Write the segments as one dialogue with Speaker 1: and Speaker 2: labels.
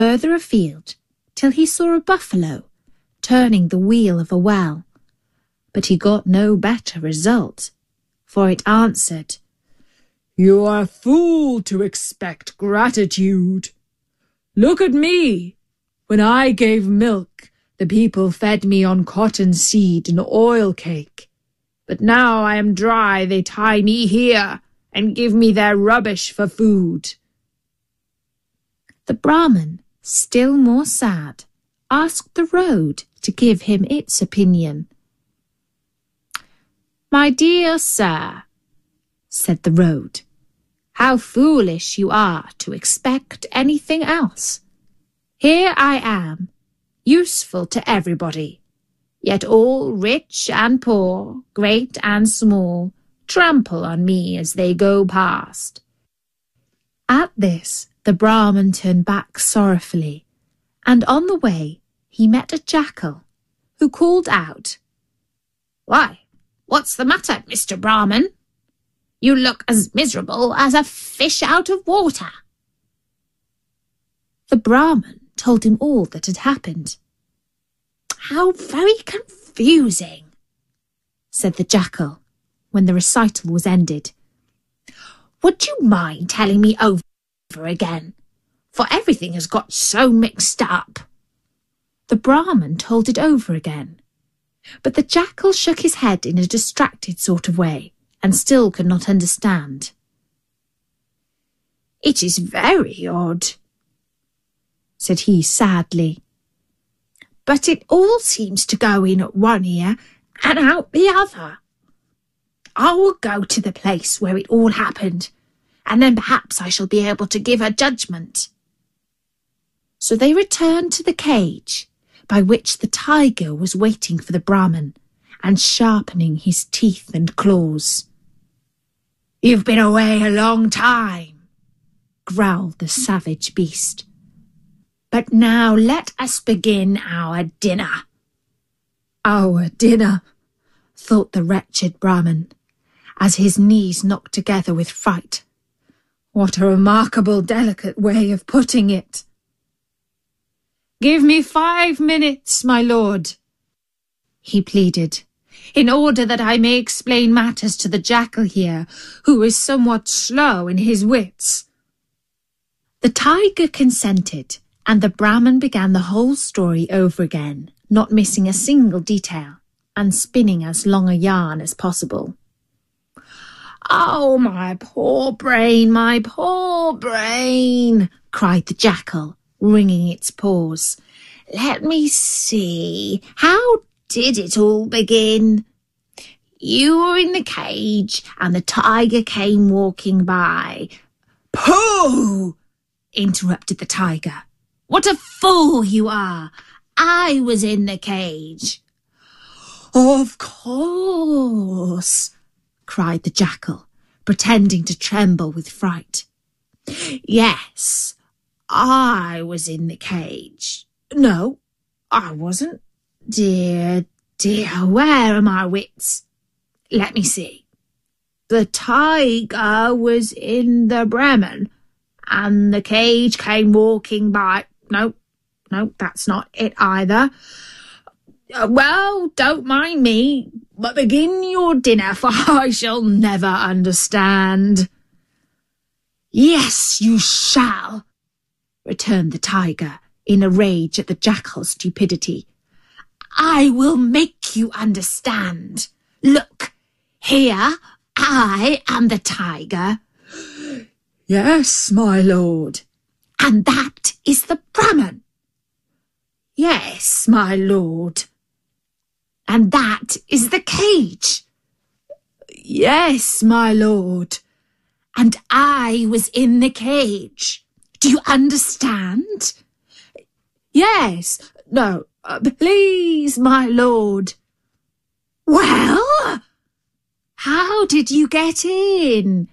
Speaker 1: further afield till he saw a buffalo turning the wheel of a well. But he got no better result, for it answered,
Speaker 2: "You are a fool to expect gratitude. Look at me. When I gave milk, the people fed me on cotton seed and oil cake. But now I am dry, they tie me here and give me their rubbish for food."
Speaker 1: The Brahmin, still more sad, asked the road to give him its opinion. "My dear sir," said the road, "how foolish you are to expect anything else. Here I am, useful to everybody, yet all rich and poor, great and small, trample on me as they go past." At this, the Brahmin turned back sorrowfully, and on the way he met a jackal, who called out, "Why, what's the matter, Mr. Brahmin? You look as miserable as a fish out of water." The Brahmin told him all that had happened. "How very confusing," said the jackal, when the recital was ended. "Would you mind telling me over again? For everything has got so mixed up." The Brahmin told it over again, but the jackal shook his head in a distracted sort of way, and still could not understand. "It is very odd," said he sadly, "but it all seems to go in at one ear and out the other. I will go to the place where it all happened, and then perhaps I shall be able to give a judgment." So they returned to the cage, by which the tiger was waiting for the Brahmin, and sharpening his teeth and claws. "You've been away a long time," growled the savage beast. "But now let us begin our dinner." "Our dinner," thought the wretched Brahmin, as his knees knocked together with fright. "What a remarkable, delicate way of putting it." "Give me 5 minutes, my lord," he pleaded, "in order that I may explain matters to the jackal here, who is somewhat slow in his wits." The tiger consented, and the Brahmin began the whole story over again, not missing a single detail, and spinning as long a yarn as possible. "Oh, my poor brain, my poor brain," cried the jackal, wringing its paws. "Let me see, how did it all begin? You were in the cage, and the tiger came walking by." "Pooh!" interrupted the tiger. "What a fool you are! I was in the cage." "Of course," cried the jackal, pretending to tremble with fright. "Yes, I was in the cage. No, I wasn't. Dear, dear, where are my wits? Let me see. The tiger was in the Brahmin, and the cage came walking by. No, that's not it either. Well, don't mind me, but begin your dinner, for I shall never understand." "Yes, you shall," returned the tiger, in a rage at the jackal's stupidity. "I will make you understand. Look, here I am the tiger." "Yes, my lord." "And that is the Brahmin." "Yes, my lord." "And that is the cage." "Yes, my lord." "And I was in the cage. Do you understand?" "Yes. No, please, my lord." "Well, how did you get in?"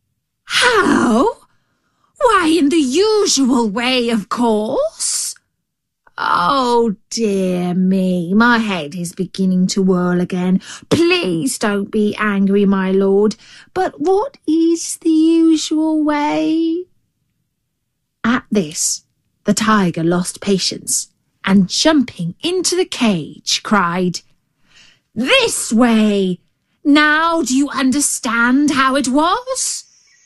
Speaker 1: "How? Why, in the usual way, of course." "Oh, dear me, my head is beginning to whirl again. Please don't be angry, my lord, but what is the usual way?" At this, the tiger lost patience and jumping into the cage cried, "This way! Now do you understand how it was?"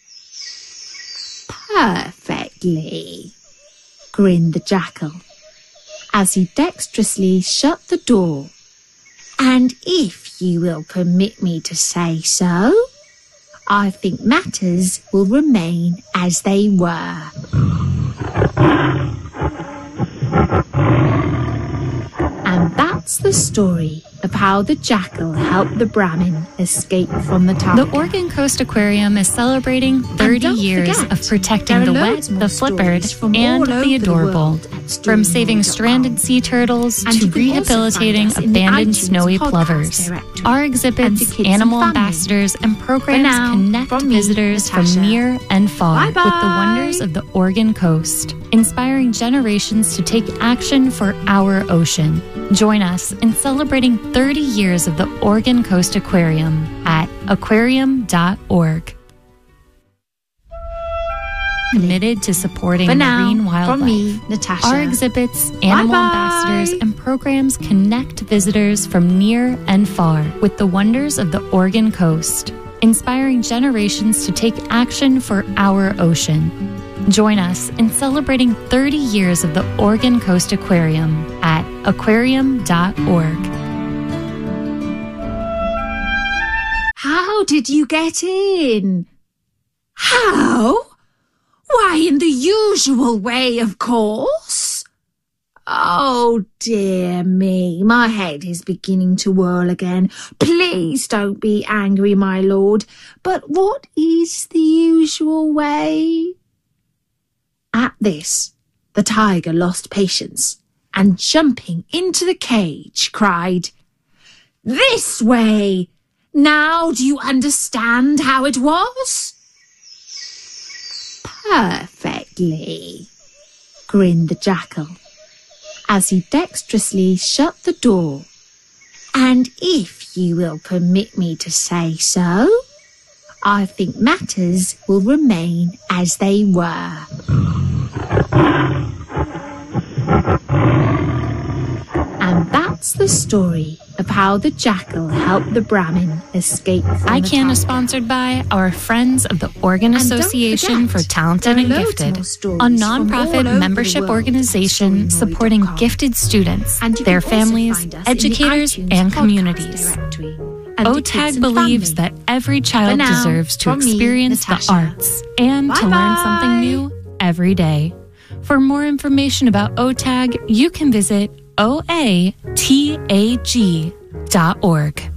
Speaker 1: "Perfectly," grinned the jackal, as he dexterously shut the door. "And if you will permit me to say so, I think matters will remain as they were." And that's the story of how the jackal helped the Brahmin escape from the tiger.
Speaker 3: The Oregon Coast Aquarium is celebrating 30 years of protecting the wet, the flippered, and the adorable. From saving stranded sea turtles to rehabilitating abandoned snowy plovers. Our exhibits, animal ambassadors, and programs connect visitors from near and far with the wonders of the Oregon coast, inspiring generations to take action for our ocean. Join us in celebrating 30 years of the Oregon Coast Aquarium at aquarium.org. Committed to supporting marine wildlife.
Speaker 1: From me, Natasha.
Speaker 3: Our exhibits, animal ambassadors, and programs connect visitors from near and far with the wonders of the Oregon coast, inspiring generations to take action for our ocean. Join us in celebrating 30 years of the Oregon Coast Aquarium at aquarium.org.
Speaker 1: How did you get in? How? Why, in the usual way, of course. Oh, dear me, my head is beginning to whirl again. Please don't be angry, my lord. But what is the usual way? At this, the tiger lost patience and jumping into the cage cried, "This way! Now do you understand how it was?" "Perfectly," grinned the jackal, as he dexterously shut the door. "And if you will permit me to say so, I think matters will remain as they were." And that's the story of how the jackal helped the Brahmin escape from the
Speaker 3: ICANN
Speaker 1: tiger.
Speaker 3: is sponsored by our friends of the Oregon
Speaker 1: And don't
Speaker 3: Association for
Speaker 1: forget,
Speaker 3: Talented
Speaker 1: there
Speaker 3: and
Speaker 1: are loads
Speaker 3: Gifted,
Speaker 1: more stories
Speaker 3: a
Speaker 1: from
Speaker 3: nonprofit
Speaker 1: all over
Speaker 3: membership
Speaker 1: the world
Speaker 3: organization
Speaker 1: at
Speaker 3: supporting
Speaker 1: storynoid.com.
Speaker 3: gifted students,
Speaker 1: And you
Speaker 3: their
Speaker 1: can also
Speaker 3: families,
Speaker 1: find us in the
Speaker 3: educators,
Speaker 1: iTunes
Speaker 3: and
Speaker 1: podcast
Speaker 3: communities.
Speaker 1: directory under Kids
Speaker 3: OTAG
Speaker 1: and
Speaker 3: believes
Speaker 1: Family.
Speaker 3: that every child
Speaker 1: For now,
Speaker 3: deserves to
Speaker 1: from me,
Speaker 3: experience the
Speaker 1: Natasha.
Speaker 3: arts and to learn
Speaker 1: Bye-bye.
Speaker 3: something new every day. For more information about OTAG, you can visit oatag.org.